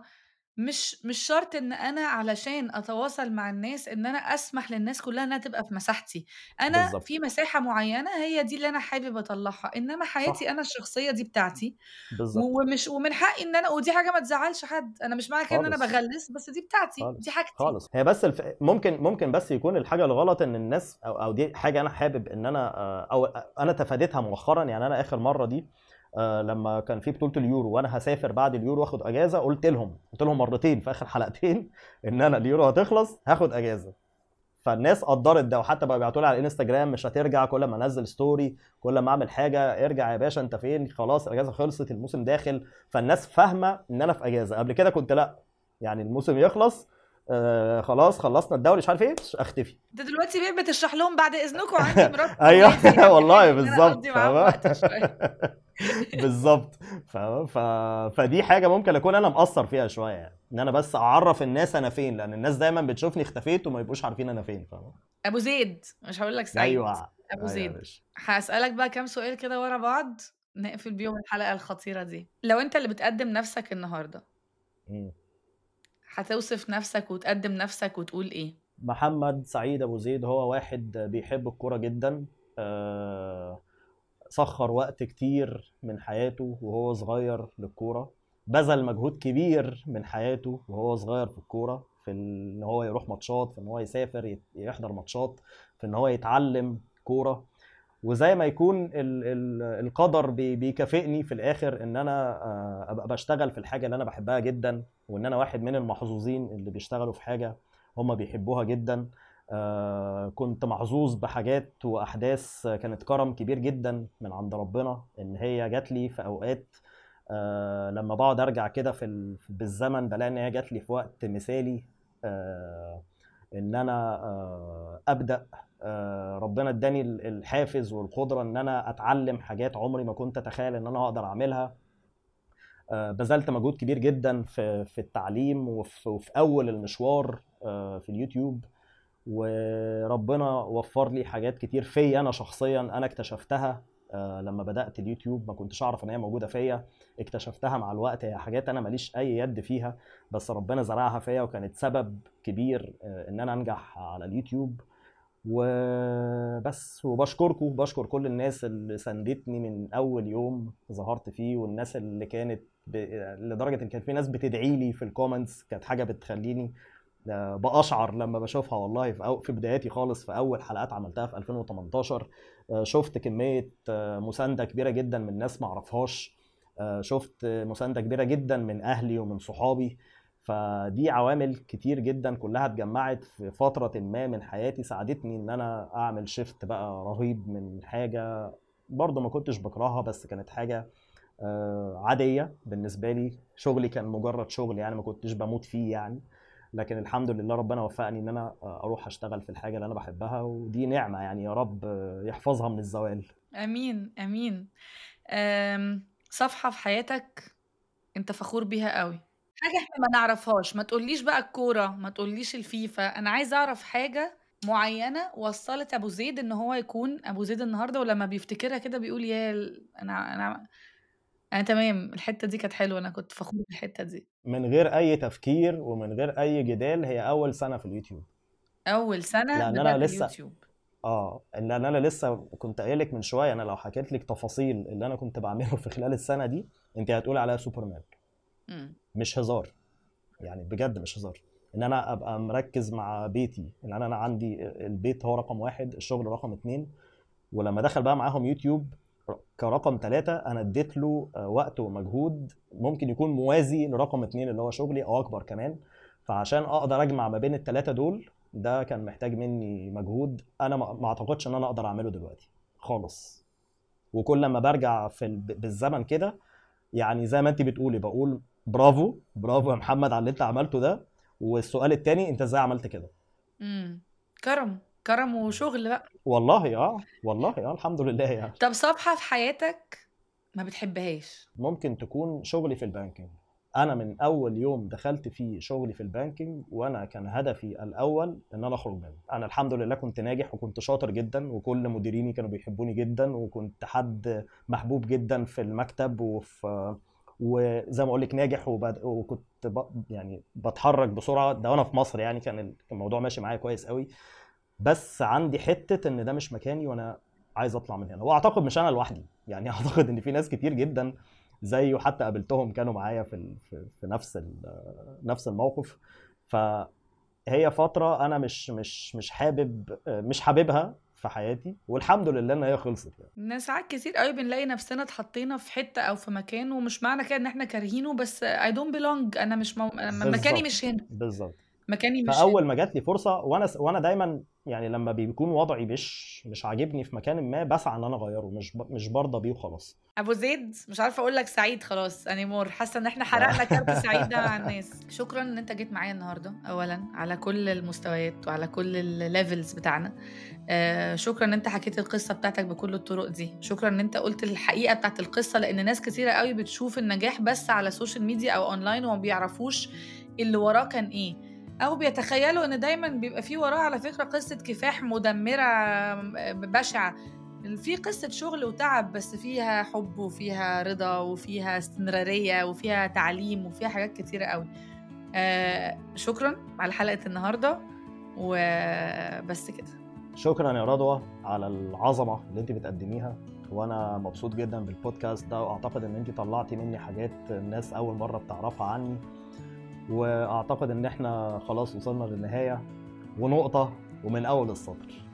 مش مش شرط إن أنا علشان أتواصل مع الناس إن أنا أسمح للناس كلّها إنها تبقى في مساحتي، أنا بالظبط. في مساحة معيّنة هي دي اللي أنا حابب أطلّعها، إنّما حياتي صح. أنا الشخصية دي بتاعتي، و بالظبط. ومش ومن حقي إن أنا، ودي حاجة ما تزعّلش حد، أنا مش معنى كده إن أنا خالص باغلّس، بس دي بتاعتي، دي خالص حاجتي. خالص. هي بس الف... ممكن ممكن بس يكون الحاجه الغلط ان الناس او, أو دي حاجه انا حابب ان انا آه، او انا تفاديتها مؤخرا. يعني انا اخر مره دي آه، لما كان في بطوله اليورو وانا هسافر بعد اليورو واخد اجازه، قلت لهم قلت لهم مرتين في اخر حلقتين ان انا اليورو هتخلص هاخد اجازه. فالناس قدرت ده، وحتى بقى بيبعتوا لي على الانستجرام مش هترجع، كل ما انزل ستوري كل ما اعمل حاجه ارجع يا باشا انت فين، خلاص الاجازه خلصت الموسم داخل. فالناس فاهمه ان انا في اجازه. قبل كده كنت لا، يعني الموسم يخلص آه خلاص خلصنا الدوري مش عارف ايه اختفي. انت دلوقتي بقيت بتشرح لهم بعد اذنكم عندي مرات ايوه واولادي، اهم والله حاجه ان انا بالظبط اقضي معاهم فاهمة. وقت شويه. بالظبط. ف... ف... فدي حاجه ممكن اكون انا مقصر فيها شويه، يعني ان انا بس اعرف الناس انا فين، لان الناس دايما بتشوفني اختفيت وما يبقوش عارفين انا فين. فاهم؟ ابو زيد، مش هقول لك سعيد، ايوه ابو ايوه يا زيد. باشا. هسألك بقى كام سؤال كده ورا بعض نقفل بيهم الحلقة الخطيرة دي. لو انت اللي بتقدم نفسك النهاردة مم. هتوصف نفسك وتقدم نفسك وتقول ايه؟ محمد سعيد ابو زيد هو واحد بيحب الكوره جدا. آه، سخر وقت كتير من حياته وهو صغير للكوره، بذل مجهود كبير من حياته وهو صغير في الكوره، في ان هو يروح ماتشات، في ان هو يسافر يت- يحضر ماتشات، في ان هو يتعلم كوره. وزي ما يكون ال ال القدر بي- بيكافئني في الاخر ان انا آه، ابقى بشتغل في الحاجه اللي انا بحبها جدا، وان انا واحد من المحظوظين اللي بيشتغلوا في حاجه هم بيحبوها جدا. آه، كنت محظوظ بحاجات واحداث كانت كرم كبير جدا من عند ربنا ان هي جات لي في اوقات. آه، لما بقعد ارجع كده في ال- بالزمن بلاقي ان هي جات لي في وقت مثالي. آه، ان انا آه، ابدا. آه، ربنا اداني ال- الحافز والقدره ان انا اتعلم حاجات عمري ما كنت اتخيل ان انا اقدر اعملها. آه، بذلت مجهود كبير جدا في في التعليم وفي, وفي اول المشوار آه، في اليوتيوب. وربنا وفر لي حاجات كتير فيا انا شخصيا انا اكتشفتها. آه، لما بدات اليوتيوب ما كنتش اعرف ان هي موجوده فيا، اكتشفتها مع الوقت. هي حاجات انا ماليش اي يد فيها بس ربنا زرعها فيا وكانت سبب كبير آه، ان انا انجح على اليوتيوب. وبس. وبشكركم، بشكر كل الناس اللي ساندتني من اول يوم ظهرت فيه، والناس اللي كانت ب... لدرجه ان كان في ناس بتدعي لي في الكومنتس، كانت حاجه بتخليني آه، بأشعر لما بشوفها. والله في, أو في بداياتي خالص في أول حلقات عملتها في ألفين وتمنتاشر آه، شفت كمية آه، مساندة كبيرة جدا من ناس معرفهاش. آه، شفت مساندة كبيرة جدا من أهلي ومن صحابي. فدي عوامل كتير جدا كلها اتجمعت في فترة ما من حياتي ساعدتني ان انا اعمل شيفت بقى رهيب من حاجة برضه ما كنتش بكرهها بس كانت حاجة آه، عادية بالنسبة لي. شغلي كان مجرد شغل يعني ما كنتش بموت فيه يعني، لكن الحمد لله ربنا وفقني ان انا آه، اروح اشتغل في الحاجة اللي انا بحبها، ودي نعمة يعني يا رب آه، يحفظها من الزوال. امين امين. أم... صفحة في حياتك انت فخور بيها قوي، حاجة احنا ما نعرفهاش. ما تقوليش بقى الكورة، ما تقوليش الفيفا، انا عايزة اعرف حاجة معينة وصلت ابو زيد ان هو يكون ابو زيد النهاردة، ولما بيفتكرها كده بيقول يا ال- انا انا انا تمام، الحتة دي كانت حلوة، انا كنت فخور بالحتة دي. من غير اي تفكير ومن غير اي جدال، هي اول سنة في اليوتيوب. اول سنة لان بدأت انا لسه اليوتيوب. اه لان انا لسه كنت قايلك من شويه، انا لو حكيت لك تفاصيل اللي انا كنت بعمله في خلال السنه دي انت هتقولي عليها سوبرمان. امم مش هزار، يعني بجد مش هزار. ان انا ابقى مركز مع بيتي، ان انا انا عندي البيت هو رقم واحد، الشغل رقم اتنين، ولما دخل بقى معاهم يوتيوب كرقم ثلاثة انا اديت له آه، وقت ومجهود ممكن يكون موازي لرقم اتنين اللي هو شغلي او اكبر كمان. فعشان اقدر اجمع ما بين الثلاثة دول ده كان محتاج مني مجهود انا ما ما اعتقدش ان انا اقدر اعمله دلوقتي خالص. وكل لما برجع في ال- بالزمن كده يعني زي ما انت بتقولي بقول برافو برافو يا محمد على اللي انت عملته ده. والسؤال التاني انت ازاي عملت كده. امم كرم كرم وشغل بقى. والله اه والله اه الحمد لله يعني. طب صفحة في حياتك ما بتحبهاش؟ ممكن تكون شغلي في البانكينج. انا من اول يوم دخلت فيه شغلي في البانكينج وانا كان هدفي الاول ان انا اخرج منه. انا الحمد لله كنت ناجح وكنت شاطر جدا وكل مديريني كانوا بيحبوني جدا وكنت حد محبوب جدا في المكتب وفي وزي ما اقول لك ناجح وبد... وكنت ب... يعني بتحرك بسرعه ده وانا في مصر يعني كان الموضوع ماشي معايا كويس قوي. بس عندي حته ان ده مش مكاني وانا عايز اطلع من هنا. واعتقد مش انا لوحدي يعني اعتقد ان في ناس كتير جدا زي وحتى قابلتهم كانوا معايا في ال... في في نفس ال... نفس الموقف. فهي فتره انا مش مش مش حابب مش حاببها في حياتي والحمد لله ان هي خلصت يعني. إن ساعات كتير قوي بنلاقي نفسنا اتحطينا في حتة او في مكان، ومش معنى كده ان احنا كارهينه، بس I don't belong، انا مش مو... أنا مكاني بالظبط مش هنا، بالظبط. مكاني مش هنا. فاول ما جات لي فرصه وانا وانا دايما يعني لما بيكون وضعي مش مش عاجبني في مكان ما بسعى ان انا اغيره، مش ب... مش برضى بيه وخلاص. ابو زيد مش عارفه اقول لك سعيد خلاص انيمور، حاسه ان احنا حرقنا كارت سعيد ده مع الناس. شكرا ان انت جيت معايا النهارده اولا على كل المستويات وعلى كل الليفلز بتاعنا. آه شكرا ان انت حكيت القصه بتاعتك بكل الطرق دي. شكرا ان انت قلت الحقيقه بتاعت القصه، لان ناس كتيره قوي بتشوف النجاح بس على السوشيال ميديا او اونلاين وما بيعرفوش اللي وراه كان ايه، او بيتخيلوا ان دايما بيبقى فيه وراه على فكره قصه كفاح مدمره بشعه. في قصة شغل وتعب بس فيها حب وفيها رضا وفيها استمرارية وفيها تعليم وفيها حاجات كتيرة قوي. آه شكرا على حلقة النهاردة وبس كده. شكرا يا رضوى على العظمة اللي انت بتقدميها، وانا مبسوط جدا بالبودكاست ده، واعتقد ان انت طلعتي مني حاجات الناس اول مرة بتعرفها عني، واعتقد ان احنا خلاص وصلنا للنهاية ونقطة ومن اول السطر.